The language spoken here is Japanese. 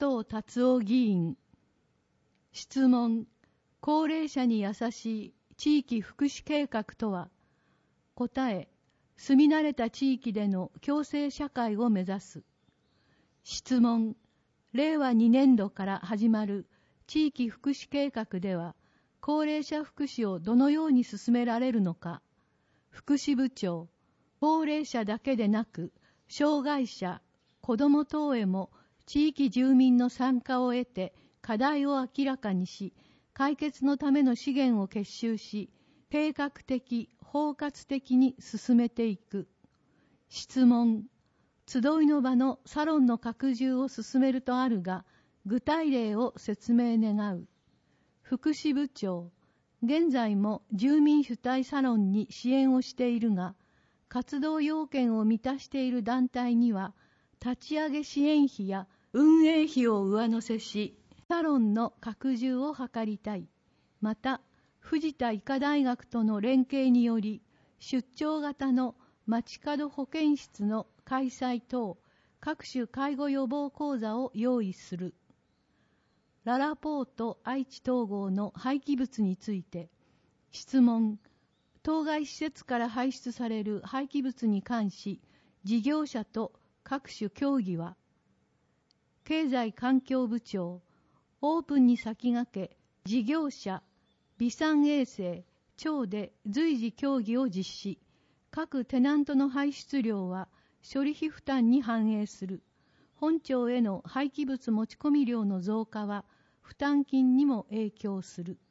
藤達夫議員。質問。高齢者に優しい地域福祉計画とは。答え。住み慣れた地域での共生社会を目指す。質問。令和2年度から始まる地域福祉計画では、高齢者福祉をどのように進められるのか。福祉部長。高齢者だけでなく、障害者、子ども等へも地域住民の参加を得て課題を明らかにし、解決のための資源を結集し、計画的、包括的に進めていく。質問。集いの場のサロンの拡充を進めるとあるが、具体例を説明願う。福祉部長。現在も住民主体サロンに支援をしているが、活動要件を満たしている団体には、立ち上げ支援費や運営費を上乗せし、サロンの拡充を図りたい。また、藤田医科大学との連携により、出張型の街角保健室の開催等、各種介護予防講座を用意する。ララポート愛知統合の廃棄物について、質問。当該施設から排出される廃棄物に関し、事業者と各種協議は。経済環境部長。オープンに先駆け、事業者、微産衛生、庁で随時協議を実施。各テナントの排出量は処理費負担に反映する。本庁への廃棄物持ち込み量の増加は負担金にも影響する。